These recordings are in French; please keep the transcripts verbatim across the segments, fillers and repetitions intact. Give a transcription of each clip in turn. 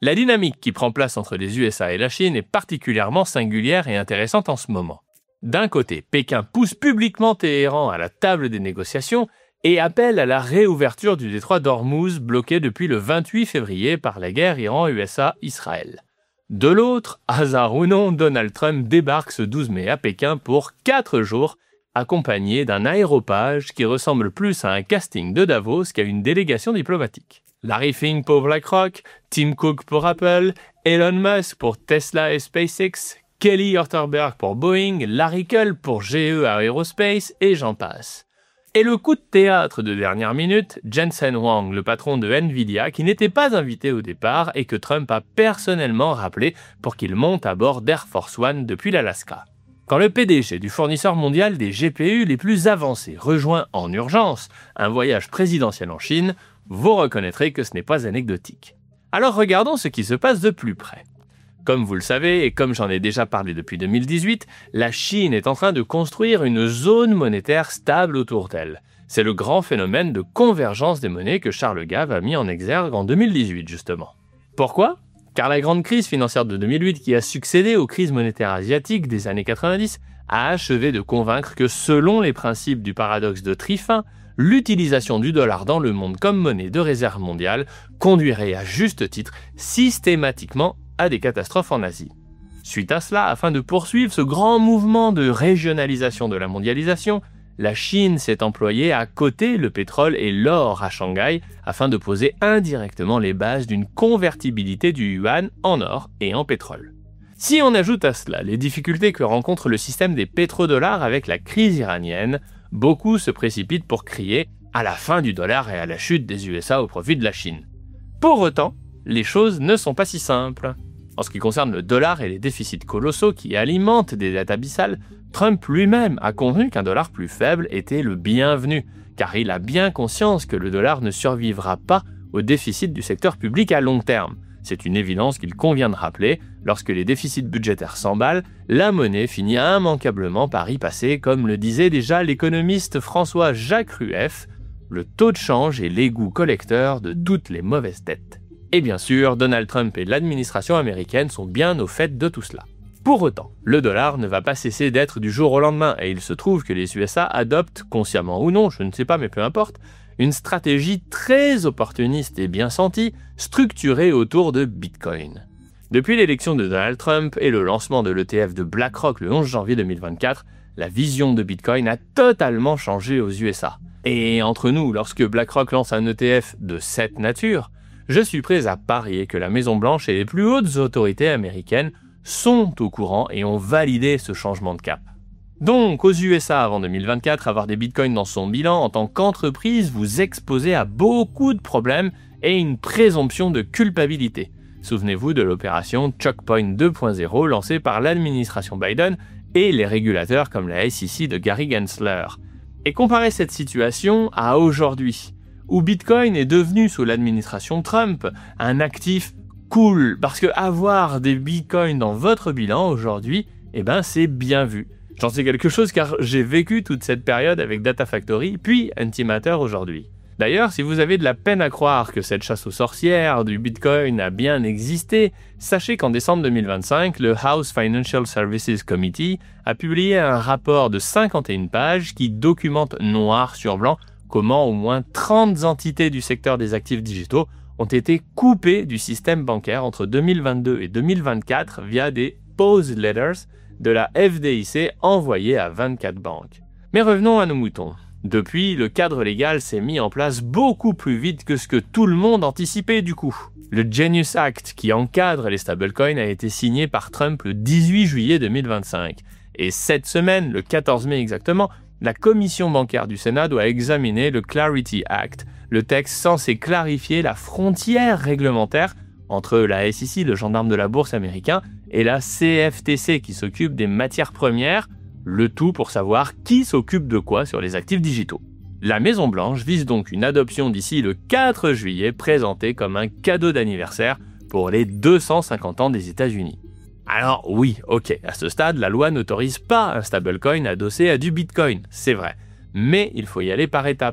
La dynamique qui prend place entre les U S A et la Chine est particulièrement singulière et intéressante en ce moment. D'un côté, Pékin pousse publiquement Téhéran à la table des négociations et appelle à la réouverture du détroit d'Ormuz bloqué depuis le vingt-huit février par la guerre Iran-U S A-Israël. De l'autre, hasard ou non, Donald Trump débarque ce douze mai à Pékin pour quatre jours, accompagné d'un aéropage qui ressemble plus à un casting de Davos qu'à une délégation diplomatique. Larry Fink pour BlackRock, Tim Cook pour Apple, Elon Musk pour Tesla et SpaceX, Kelly Ortberg pour Boeing, Larry Culp pour G E Aerospace et j'en passe. Et le coup de théâtre de dernière minute, Jensen Huang, le patron de Nvidia, qui n'était pas invité au départ et que Trump a personnellement rappelé pour qu'il monte à bord d'Air Force One depuis l'Alaska. Quand le P D G du fournisseur mondial des G P U les plus avancés rejoint en urgence un voyage présidentiel en Chine, vous reconnaîtrez que ce n'est pas anecdotique. Alors regardons ce qui se passe de plus près. Comme vous le savez, et comme j'en ai déjà parlé depuis deux mille dix-huit, la Chine est en train de construire une zone monétaire stable autour d'elle. C'est le grand phénomène de convergence des monnaies que Charles Gave a mis en exergue en deux mille dix-huit, justement. Pourquoi ? Car la grande crise financière de deux mille huit qui a succédé aux crises monétaires asiatiques des années quatre-vingt-dix a achevé de convaincre que selon les principes du paradoxe de Triffin, l'utilisation du dollar dans le monde comme monnaie de réserve mondiale conduirait à juste titre systématiquement à des catastrophes en Asie. Suite à cela, afin de poursuivre ce grand mouvement de régionalisation de la mondialisation, la Chine s'est employée à coter le pétrole et l'or à Shanghai afin de poser indirectement les bases d'une convertibilité du yuan en or et en pétrole. Si on ajoute à cela les difficultés que rencontre le système des pétrodollars avec la crise iranienne, beaucoup se précipitent pour crier à la fin du dollar et à la chute des U S A au profit de la Chine. Pour autant, les choses ne sont pas si simples. En ce qui concerne le dollar et les déficits colossaux qui alimentent des dettes abyssales, Trump lui-même a convenu qu'un dollar plus faible était le bienvenu, car il a bien conscience que le dollar ne survivra pas au déficit du secteur public à long terme. C'est une évidence qu'il convient de rappeler, lorsque les déficits budgétaires s'emballent, la monnaie finit immanquablement par y passer, comme le disait déjà l'économiste François-Jacques Rueff, le taux de change est l'égout collecteur de toutes les mauvaises dettes. Et bien sûr, Donald Trump et l'administration américaine sont bien au fait de tout cela. Pour autant, le dollar ne va pas cesser d'être du jour au lendemain et il se trouve que les U S A adoptent, consciemment ou non, je ne sais pas mais peu importe, une stratégie très opportuniste et bien sentie, structurée autour de Bitcoin. Depuis l'élection de Donald Trump et le lancement de l'E T F de BlackRock le onze janvier deux mille vingt-quatre, la vision de Bitcoin a totalement changé aux U S A. Et entre nous, lorsque BlackRock lance un E T F de cette nature, je suis prêt à parier que la Maison-Blanche et les plus hautes autorités américaines sont au courant et ont validé ce changement de cap. Donc, aux U S A avant deux mille vingt-quatre, avoir des bitcoins dans son bilan en tant qu'entreprise vous exposez à beaucoup de problèmes et une présomption de culpabilité. Souvenez-vous de l'opération Choke Point deux point zéro lancée par l'administration Biden et les régulateurs comme la S E C de Gary Gensler. Et comparez cette situation à aujourd'hui, où Bitcoin est devenu, sous l'administration Trump, un actif cool, parce que avoir des bitcoins dans votre bilan aujourd'hui, eh ben c'est bien vu. J'en sais quelque chose car j'ai vécu toute cette période avec Data Factory, puis Antimatter aujourd'hui. D'ailleurs, si vous avez de la peine à croire que cette chasse aux sorcières du Bitcoin a bien existé, sachez qu'en décembre deux mille vingt-cinq, le House Financial Services Committee a publié un rapport de cinquante et une pages qui documente noir sur blanc comment au moins trente entités du secteur des actifs digitaux ont été coupées du système bancaire entre deux mille vingt-deux et deux mille vingt-quatre via des pause letters de la F D I C envoyés à vingt-quatre banques. Mais revenons à nos moutons. Depuis, le cadre légal s'est mis en place beaucoup plus vite que ce que tout le monde anticipait du coup. Le Genius Act, qui encadre les stablecoins, a été signé par Trump le dix-huit juillet deux mille vingt-cinq. Et cette semaine, le quatorze mai exactement, la commission bancaire du Sénat doit examiner le Clarity Act, le texte censé clarifier la frontière réglementaire entre la S E C, le gendarme de la bourse américain, et la C F T C qui s'occupe des matières premières, le tout pour savoir qui s'occupe de quoi sur les actifs digitaux. La Maison-Blanche vise donc une adoption d'ici le quatre juillet présentée comme un cadeau d'anniversaire pour les deux cent cinquante ans des États-Unis. Alors oui, ok, à ce stade, la loi n'autorise pas un stablecoin adossé à du Bitcoin, c'est vrai. Mais il faut y aller par étapes.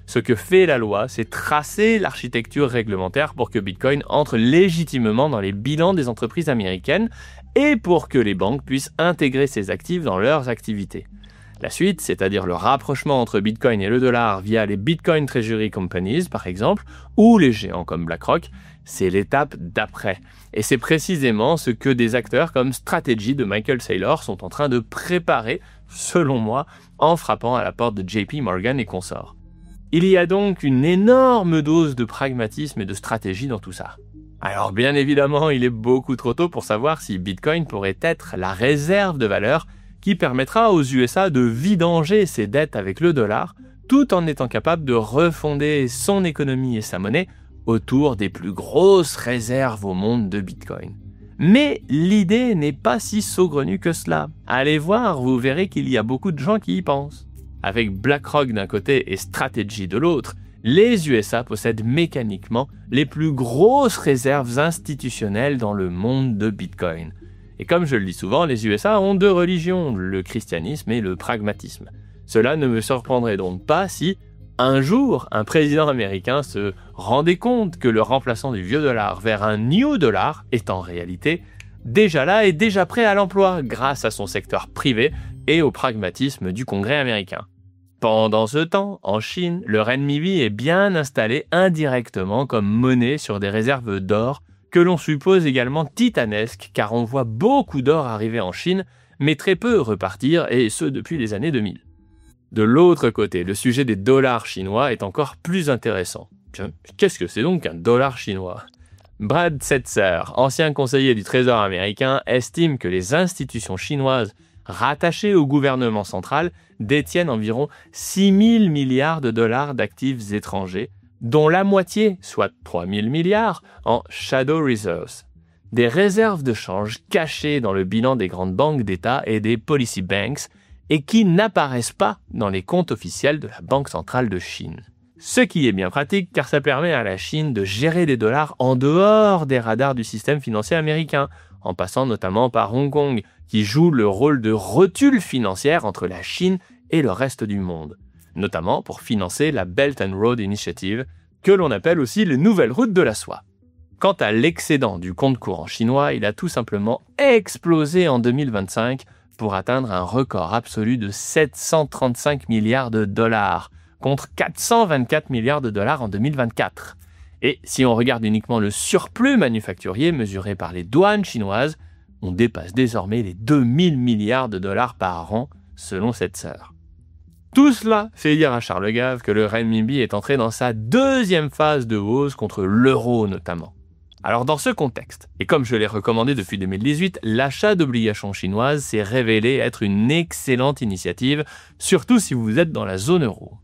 Ce que fait la loi, c'est tracer l'architecture réglementaire pour que Bitcoin entre légitimement dans les bilans des entreprises américaines et pour que les banques puissent intégrer ces actifs dans leurs activités. La suite, c'est-à-dire le rapprochement entre Bitcoin et le dollar via les Bitcoin Treasury Companies, par exemple, ou les géants comme BlackRock, c'est l'étape d'après. Et c'est précisément ce que des acteurs comme Strategy de Michael Saylor sont en train de préparer, selon moi, en frappant à la porte de J P Morgan et consorts. Il y a donc une énorme dose de pragmatisme et de stratégie dans tout ça. Alors bien évidemment, il est beaucoup trop tôt pour savoir si Bitcoin pourrait être la réserve de valeur qui permettra aux U S A de vidanger ses dettes avec le dollar, tout en étant capable de refonder son économie et sa monnaie autour des plus grosses réserves au monde de Bitcoin. Mais l'idée n'est pas si saugrenue que cela. Allez voir, vous verrez qu'il y a beaucoup de gens qui y pensent. Avec BlackRock d'un côté et Strategy de l'autre, les U S A possèdent mécaniquement les plus grosses réserves institutionnelles dans le monde de Bitcoin. Et comme je le dis souvent, les U S A ont deux religions, le christianisme et le pragmatisme. Cela ne me surprendrait donc pas si, un jour, un président américain se rendait compte que le remplaçant du vieux dollar vers un new dollar est en réalité déjà là et déjà prêt à l'emploi grâce à son secteur privé et au pragmatisme du Congrès américain. Pendant ce temps, en Chine, le renminbi est bien installé indirectement comme monnaie sur des réserves d'or que l'on suppose également titanesques car on voit beaucoup d'or arriver en Chine, mais très peu repartir et ce depuis les années deux mille. De l'autre côté, le sujet des dollars chinois est encore plus intéressant. Qu'est-ce que c'est donc un dollar chinois ? Brad Setser, ancien conseiller du Trésor américain, estime que les institutions chinoises rattachées au gouvernement central détiennent environ six mille milliards de dollars d'actifs étrangers, dont la moitié, soit trois mille milliards, en shadow reserves, des réserves de change cachées dans le bilan des grandes banques d'État et des policy banks et qui n'apparaissent pas dans les comptes officiels de la Banque centrale de Chine. Ce qui est bien pratique car ça permet à la Chine de gérer des dollars en dehors des radars du système financier américain, en passant notamment par Hong Kong, qui joue le rôle de rotule financière entre la Chine et le reste du monde, notamment pour financer la Belt and Road Initiative, que l'on appelle aussi les nouvelles routes de la soie. Quant à l'excédent du compte courant chinois, il a tout simplement explosé en deux mille vingt-cinq pour atteindre un record absolu de sept cent trente-cinq milliards de dollars, contre quatre cent vingt-quatre milliards de dollars en deux mille vingt-quatre. Et si on regarde uniquement le surplus manufacturier mesuré par les douanes chinoises, on dépasse désormais les deux mille milliards de dollars par an, selon cette sœur. Tout cela fait dire à Charles Gave que le renminbi est entré dans sa deuxième phase de hausse contre l'euro notamment. Alors dans ce contexte, et comme je l'ai recommandé depuis deux mille dix-huit, l'achat d'obligations chinoises s'est révélé être une excellente initiative, surtout si vous êtes dans la zone euro.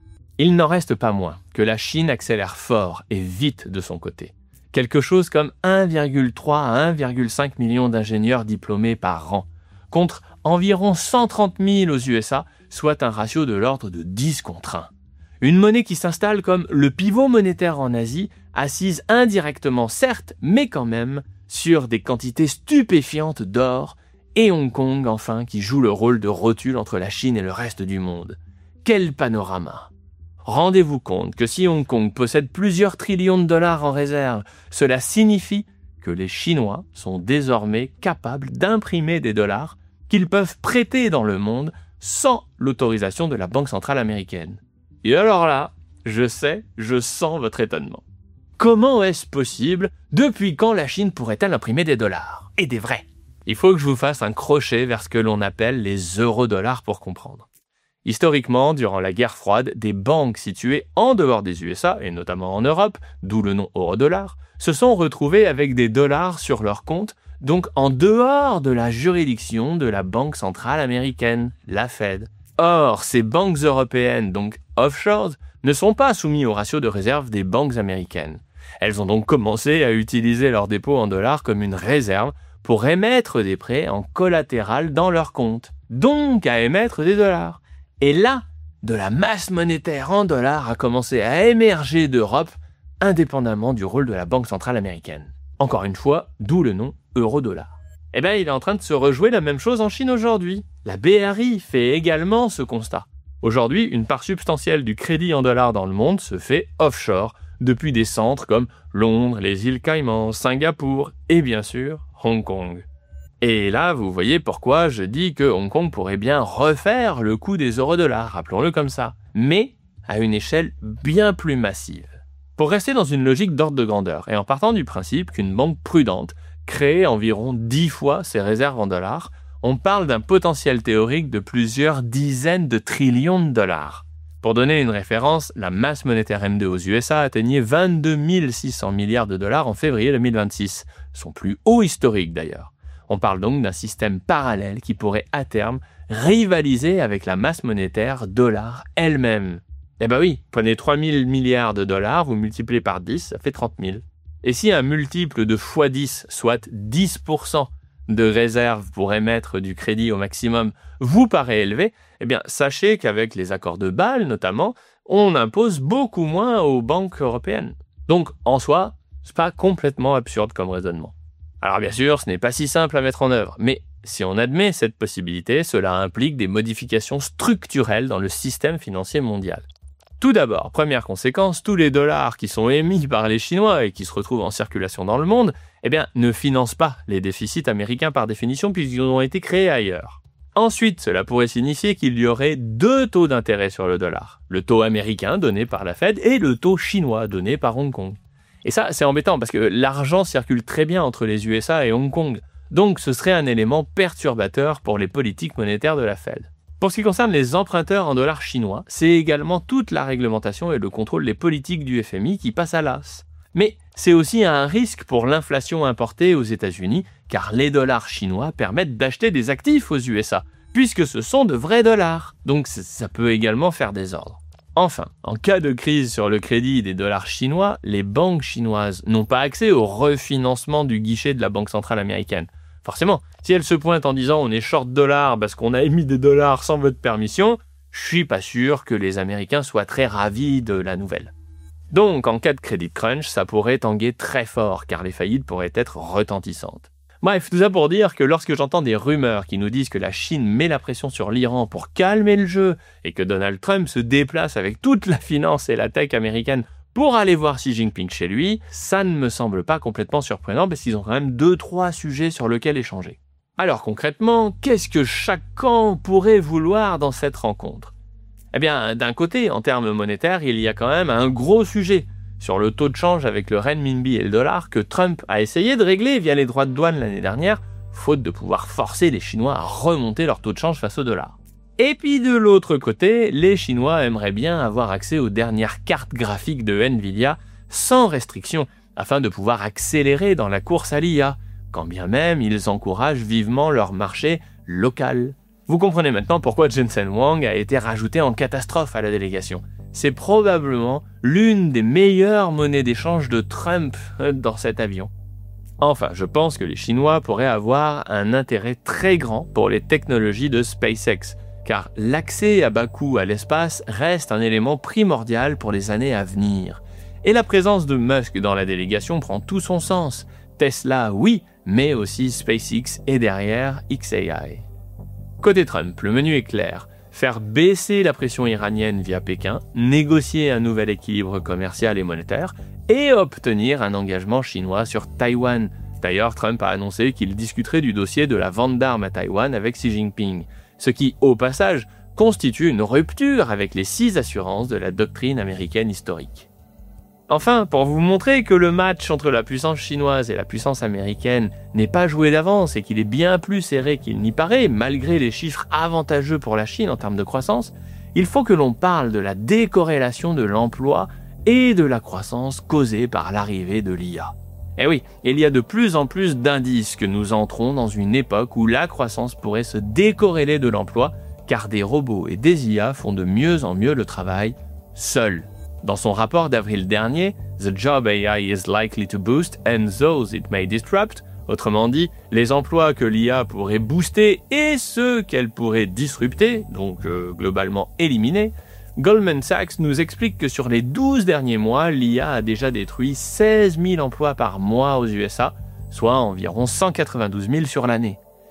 Il n'en reste pas moins que la Chine accélère fort et vite de son côté. Quelque chose comme un virgule trois à un virgule cinq million d'ingénieurs diplômés par an, contre environ cent trente mille aux U S A, soit un ratio de l'ordre de dix contre un. Une monnaie qui s'installe comme le pivot monétaire en Asie, assise indirectement certes, mais quand même, sur des quantités stupéfiantes d'or, et Hong Kong enfin qui joue le rôle de rotule entre la Chine et le reste du monde. Quel panorama! Rendez-vous compte que si Hong Kong possède plusieurs trillions de dollars en réserve, cela signifie que les Chinois sont désormais capables d'imprimer des dollars qu'ils peuvent prêter dans le monde sans l'autorisation de la Banque centrale américaine. Et alors là, je sais, je sens votre étonnement. Comment est-ce possible? Depuis quand la Chine pourrait-elle imprimer des dollars? Et des vrais? Il faut que je vous fasse un crochet vers ce que l'on appelle les eurodollars pour comprendre. Historiquement, durant la guerre froide, des banques situées en dehors des U S A, et notamment en Europe, d'où le nom eurodollar, se sont retrouvées avec des dollars sur leur compte, donc en dehors de la juridiction de la Banque centrale américaine, la Fed. Or, ces banques européennes, donc offshores, ne sont pas soumises au ratio de réserve des banques américaines. Elles ont donc commencé à utiliser leurs dépôts en dollars comme une réserve pour émettre des prêts en collatéral dans leur compte, donc à émettre des dollars. Et là, de la masse monétaire en dollars a commencé à émerger d'Europe, indépendamment du rôle de la Banque centrale américaine. Encore une fois, d'où le nom eurodollar. Eh bien, il est en train de se rejouer la même chose en Chine aujourd'hui. La B R I fait également ce constat. Aujourd'hui, une part substantielle du crédit en dollars dans le monde se fait offshore, depuis des centres comme Londres, les îles Caïmans, Singapour et bien sûr Hong Kong. Et là, vous voyez pourquoi je dis que Hong Kong pourrait bien refaire le coup des euro-dollars, rappelons-le comme ça, mais à une échelle bien plus massive. Pour rester dans une logique d'ordre de grandeur, et en partant du principe qu'une banque prudente crée environ dix fois ses réserves en dollars, on parle d'un potentiel théorique de plusieurs dizaines de trillions de dollars. Pour donner une référence, la masse monétaire M deux aux U S A atteignait vingt-deux mille six cents milliards de dollars en février deux mille vingt-six, son plus haut historique d'ailleurs. On parle donc d'un système parallèle qui pourrait à terme rivaliser avec la masse monétaire dollar elle-même. Eh ben oui, prenez trois mille milliards de dollars, vous multipliez par dix, ça fait trente mille. Et si un multiple de fois dix, soit dix pour cent de réserve pour émettre du crédit au maximum, vous paraît élevé, eh bien sachez qu'avec les accords de Bâle notamment, on impose beaucoup moins aux banques européennes. Donc en soi, c'est pas complètement absurde comme raisonnement. Alors bien sûr, ce n'est pas si simple à mettre en œuvre, mais si on admet cette possibilité, cela implique des modifications structurelles dans le système financier mondial. Tout d'abord, première conséquence, tous les dollars qui sont émis par les Chinois et qui se retrouvent en circulation dans le monde, eh bien, ne financent pas les déficits américains par définition puisqu'ils ont été créés ailleurs. Ensuite, cela pourrait signifier qu'il y aurait deux taux d'intérêt sur le dollar. Le taux américain donné par la Fed et le taux chinois donné par Hong Kong. Et ça, c'est embêtant parce que l'argent circule très bien entre les U S A et Hong Kong. Donc, ce serait un élément perturbateur pour les politiques monétaires de la Fed. Pour ce qui concerne les emprunteurs en dollars chinois, c'est également toute la réglementation et le contrôle des politiques du F M I qui passent à l'as. Mais c'est aussi un risque pour l'inflation importée aux États-Unis, car les dollars chinois permettent d'acheter des actifs aux U S A, puisque ce sont de vrais dollars. Donc ça peut également faire désordre. Enfin, en cas de crise sur le crédit des dollars chinois, les banques chinoises n'ont pas accès au refinancement du guichet de la Banque centrale américaine. Forcément, si elles se pointent en disant on est short dollars parce qu'on a émis des dollars sans votre permission, je suis pas sûr que les Américains soient très ravis de la nouvelle. Donc, en cas de credit crunch, ça pourrait tanguer très fort, car les faillites pourraient être retentissantes. Bref, tout ça pour dire que lorsque j'entends des rumeurs qui nous disent que la Chine met la pression sur l'Iran pour calmer le jeu, et que Donald Trump se déplace avec toute la finance et la tech américaine pour aller voir Xi Jinping chez lui, ça ne me semble pas complètement surprenant, parce qu'ils ont quand même deux, trois sujets sur lesquels échanger. Alors concrètement, qu'est-ce que chaque camp pourrait vouloir dans cette rencontre ? Eh bien, d'un côté, en termes monétaires, il y a quand même un gros sujet sur le taux de change avec le renminbi et le dollar que Trump a essayé de régler via les droits de douane l'année dernière, faute de pouvoir forcer les Chinois à remonter leur taux de change face au dollar. Et puis de l'autre côté, les Chinois aimeraient bien avoir accès aux dernières cartes graphiques de Nvidia sans restriction, afin de pouvoir accélérer dans la course à l'I A, quand bien même ils encouragent vivement leur marché local. Vous comprenez maintenant pourquoi Jensen Huang a été rajouté en catastrophe à la délégation. C'est probablement l'une des meilleures monnaies d'échange de Trump dans cet avion. Enfin, je pense que les Chinois pourraient avoir un intérêt très grand pour les technologies de SpaceX, car l'accès à bas coût à l'espace reste un élément primordial pour les années à venir. Et la présence de Musk dans la délégation prend tout son sens. Tesla, oui, mais aussi SpaceX et derrière X A I. Côté Trump, le menu est clair. Faire baisser la pression iranienne via Pékin, négocier un nouvel équilibre commercial et monétaire, et obtenir un engagement chinois sur Taïwan. D'ailleurs, Trump a annoncé qu'il discuterait du dossier de la vente d'armes à Taïwan avec Xi Jinping, ce qui, au passage, constitue une rupture avec les six assurances de la doctrine américaine historique. Enfin, pour vous montrer que le match entre la puissance chinoise et la puissance américaine n'est pas joué d'avance et qu'il est bien plus serré qu'il n'y paraît, malgré les chiffres avantageux pour la Chine en termes de croissance, il faut que l'on parle de la décorrélation de l'emploi et de la croissance causée par l'arrivée de l'I A. Eh oui, il y a de plus en plus d'indices que nous entrons dans une époque où la croissance pourrait se décorréler de l'emploi, car des robots et des I A font de mieux en mieux le travail seuls. Dans son rapport d'avril dernier, The Job A I is likely to boost and those it may disrupt, autrement dit, les emplois que l'I A pourrait booster et ceux qu'elle pourrait disrupter, donc euh, globalement éliminer, Goldman Sachs nous explique que sur les douze derniers mois, l'I A a déjà détruit seize mille emplois par mois aux U S A, soit environ cent quatre-vingt-douze mille sur l'année.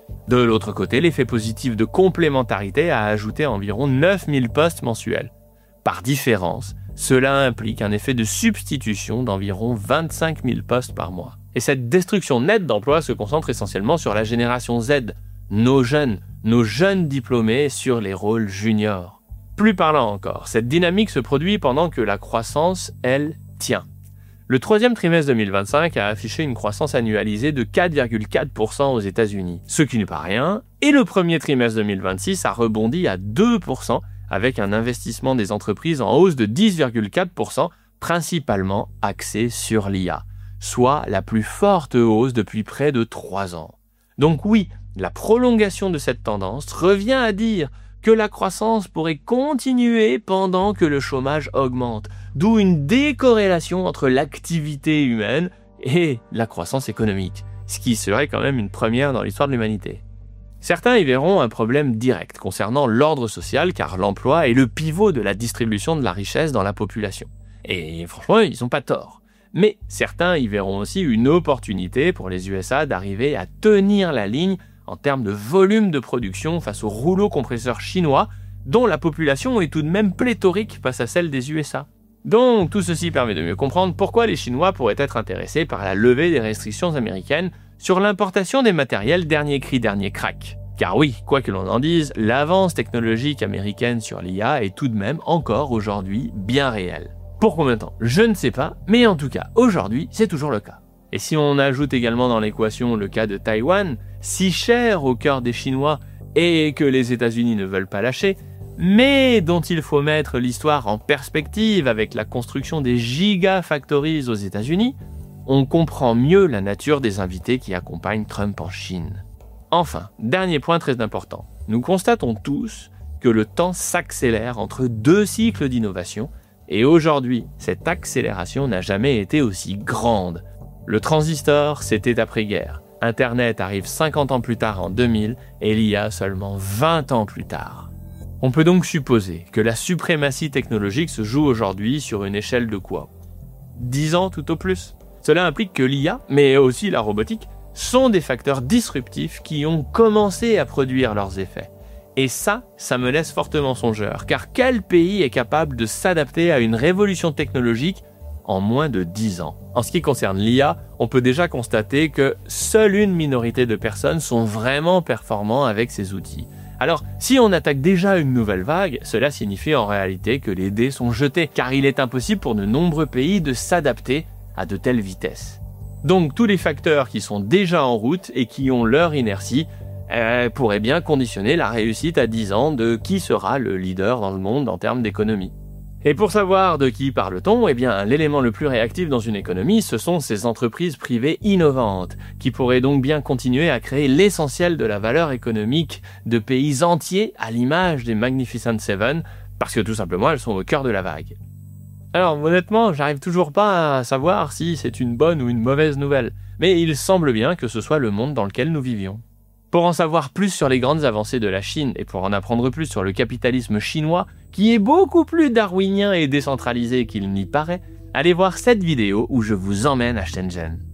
De l'autre côté, l'effet positif de complémentarité a ajouté environ neuf mille postes mensuels. Par différence, cela implique un effet de substitution d'environ vingt-cinq mille postes par mois. Et cette destruction nette d'emplois se concentre essentiellement sur la génération Z, nos jeunes, nos jeunes diplômés sur les rôles juniors. Plus parlant encore, cette dynamique se produit pendant que la croissance, elle, tient. Le troisième trimestre deux mille vingt-cinq a affiché une croissance annualisée de quatre virgule quatre pour cent aux États-Unis, ce qui n'est pas rien, et le premier trimestre deux mille vingt-six a rebondi à deux pour cent avec un investissement des entreprises en hausse de dix virgule quatre pour cent, principalement axé sur l'I A, soit la plus forte hausse depuis près de trois ans. Donc oui, la prolongation de cette tendance revient à dire que la croissance pourrait continuer pendant que le chômage augmente, d'où une décorrélation entre l'activité humaine et la croissance économique, ce qui serait quand même une première dans l'histoire de l'humanité. Certains y verront un problème direct concernant l'ordre social car l'emploi est le pivot de la distribution de la richesse dans la population. Et franchement, ils n'ont pas tort. Mais certains y verront aussi une opportunité pour les U S A d'arriver à tenir la ligne en termes de volume de production face au rouleau compresseur chinois, dont la population est tout de même pléthorique face à celle des U S A. Donc tout ceci permet de mieux comprendre pourquoi les Chinois pourraient être intéressés par la levée des restrictions américaines sur l'importation des matériels dernier cri dernier crack. Car oui, quoi que l'on en dise, l'avance technologique américaine sur l'I A est tout de même encore aujourd'hui bien réelle. Pour combien de temps? Je ne sais pas, mais en tout cas, aujourd'hui, c'est toujours le cas. Et si on ajoute également dans l'équation le cas de Taïwan, si cher au cœur des Chinois et que les États-Unis ne veulent pas lâcher, mais dont il faut mettre l'histoire en perspective avec la construction des gigafactories aux États-Unis, on comprend mieux la nature des invités qui accompagnent Trump en Chine. Enfin, dernier point très important, nous constatons tous que le temps s'accélère entre deux cycles d'innovation et aujourd'hui, cette accélération n'a jamais été aussi grande. Le transistor, c'était après-guerre. Internet arrive cinquante ans plus tard en deux mille et l'I A seulement vingt ans plus tard. On peut donc supposer que la suprématie technologique se joue aujourd'hui sur une échelle de quoi? dix ans tout au plus. Cela implique que l'I A, mais aussi la robotique, sont des facteurs disruptifs qui ont commencé à produire leurs effets. Et ça, ça me laisse fortement songeur, car quel pays est capable de s'adapter à une révolution technologique en moins de dix ans? En ce qui concerne l'I A, on peut déjà constater que seule une minorité de personnes sont vraiment performants avec ces outils. Alors, si on attaque déjà une nouvelle vague, cela signifie en réalité que les dés sont jetés, car il est impossible pour de nombreux pays de s'adapter à de telles vitesses. Donc tous les facteurs qui sont déjà en route et qui ont leur inertie euh, pourraient bien conditionner la réussite à dix ans de qui sera le leader dans le monde en termes d'économie. Et pour savoir de qui parle-t-on, eh bien l'élément le plus réactif dans une économie, ce sont ces entreprises privées innovantes, qui pourraient donc bien continuer à créer l'essentiel de la valeur économique de pays entiers à l'image des Magnificent Seven, parce que tout simplement elles sont au cœur de la vague. Alors honnêtement, j'arrive toujours pas à savoir si c'est une bonne ou une mauvaise nouvelle, mais il semble bien que ce soit le monde dans lequel nous vivions. Pour en savoir plus sur les grandes avancées de la Chine et pour en apprendre plus sur le capitalisme chinois, qui est beaucoup plus darwinien et décentralisé qu'il n'y paraît, allez voir cette vidéo où je vous emmène à Shenzhen.